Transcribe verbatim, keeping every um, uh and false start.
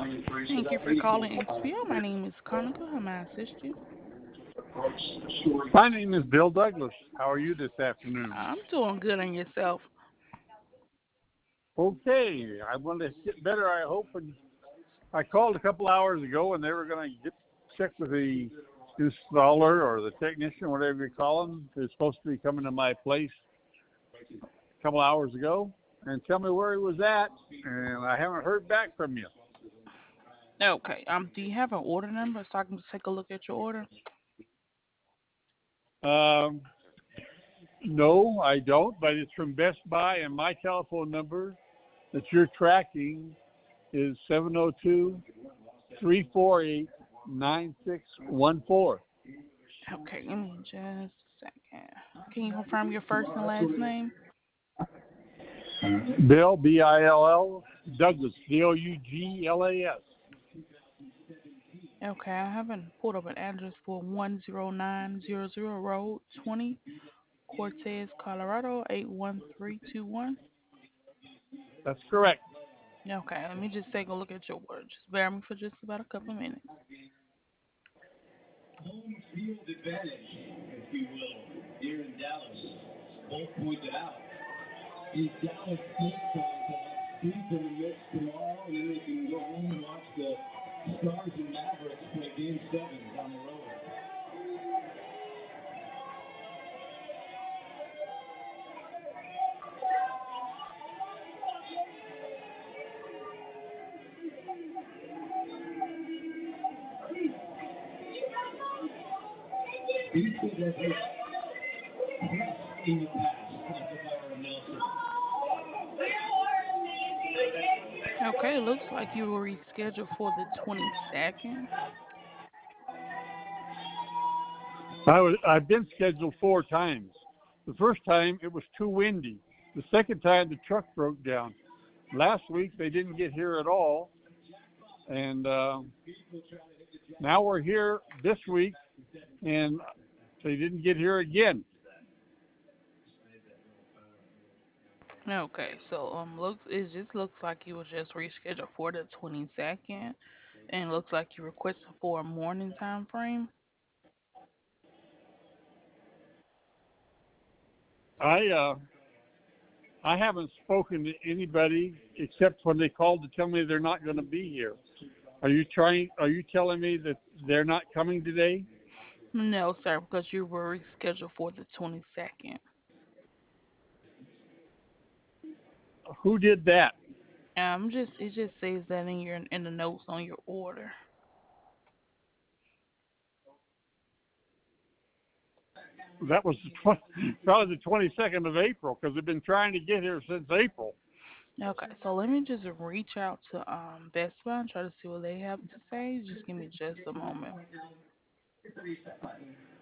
Thank you for calling X P O. My name is Conica. How may I assist you? My name is Bill Douglas. How are you this afternoon? I'm doing good on yourself. Okay, I want to get better, I hope. And I called a couple hours ago, and they were going to get check with the installer or the technician, whatever you call them. They're supposed to be coming to my place a couple hours ago and tell me where he was at, and I haven't heard back from you. Okay. Um, do you have an order number so I can take a look at your order? Um, no, I don't, but it's from Best Buy, and my telephone number that you're tracking is seven oh two, three four eight, nine six one four. Okay, give me just a second. Can you confirm your first and last name? Bill, B I L L, Douglas, D O U G L A S. Okay, I haven't pulled up an address for one zero nine zero zero Road twenty, Cortez, Colorado eight one three two one. That's correct. Okay, let me just take a look at your order. Just bear me for just about a couple of minutes. Home field advantage, if you will, here in Dallas. Both pointed out. Is Dallas State fans have sleep in the mix tomorrow, and then they can go home and watch the Stars and Mavericks play Game Seven down the road. He said that they pressed in the past, like if I were Nelson. Okay, it looks like you were rescheduled for the twenty-second. I was, I've been scheduled four times. The first time it was too windy. The second time the truck broke down. Last week they didn't get here at all, and uh, now we're here this week, and they didn't get here again. Okay, so um, looks it just looks like you were just rescheduled for the twenty-second, and looks like you requested for a morning time frame. I uh, I haven't spoken to anybody except when they called to tell me they're not going to be here. Are you trying? Are you telling me that they're not coming today? No, sir, because you were rescheduled for the twenty-second. Who did that? Um, just it just says that in your in the notes on your order. That was the twenty, probably the twenty-second of April, because they've been trying to get here since April. Okay, so let me just reach out to um Best Buy and try to see what they have to say. Just give me just a moment.